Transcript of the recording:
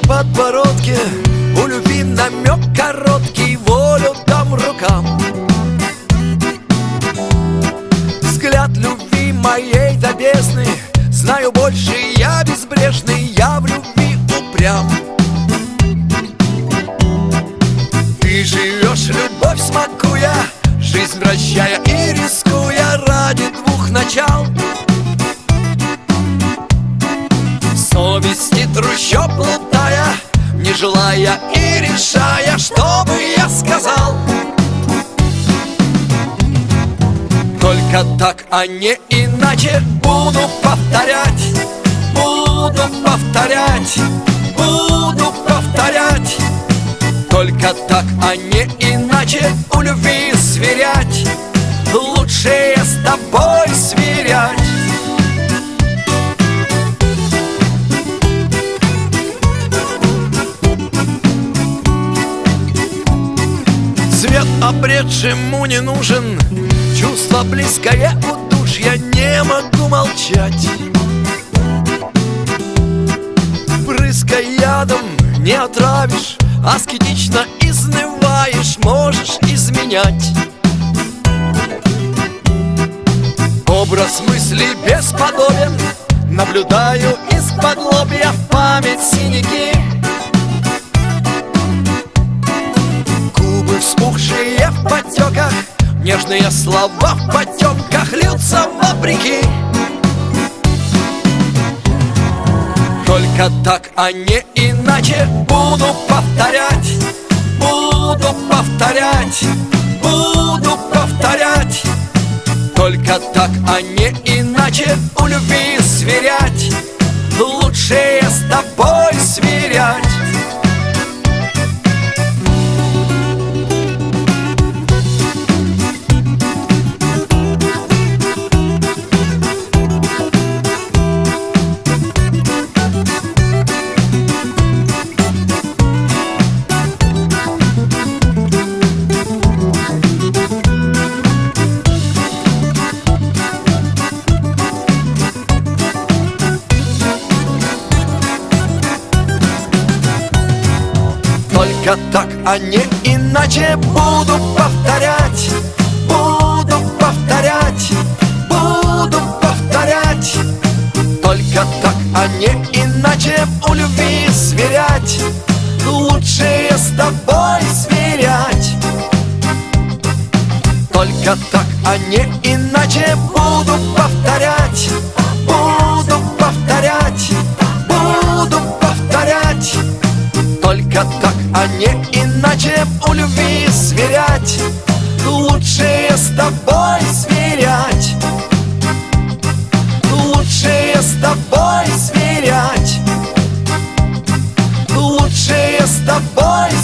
подбородке, у любви намек короткий, волю дам рукам. Взгляд любви моей до бездны, знаю больше, я безбрежный, я в любви упрям. Ты живешь, любовь смакуя, жизнь вращая и рискуя ради двух начал. Совести трущоб плутая, не желая и решая, что бы я сказал. Только так, а не иначе, буду повторять, буду повторять, буду повторять. Только так, а не иначе, у любви сверять, лучше с тобой сверять. Свет обретшему не нужен, чувство близкое удушья, не могу молчать. Брызгая ядом не отравишь, аскетично изнываешь, можешь изменять. Образ мысли бесподобен, наблюдаю из-под лобья, в память синяки. Губы вспухшие в потеках, нежные слова в потемках льются вопреки. Только так, а не иначе, буду повторять, буду повторять, буду повторять. Только так, а не иначе, у любви сверять, лучше с тобой сверять. Только так, а не иначе, буду повторять, буду повторять, буду повторять. Только так, а не иначе, у любви сверять, лучше с тобой сверять. Только так, а не иначе, буду повторять, буду повторять, буду повторять. Только так, а не иначе, у любви сверять, лучше с тобой сверять, лучше с тобой сверять, лучше с тобой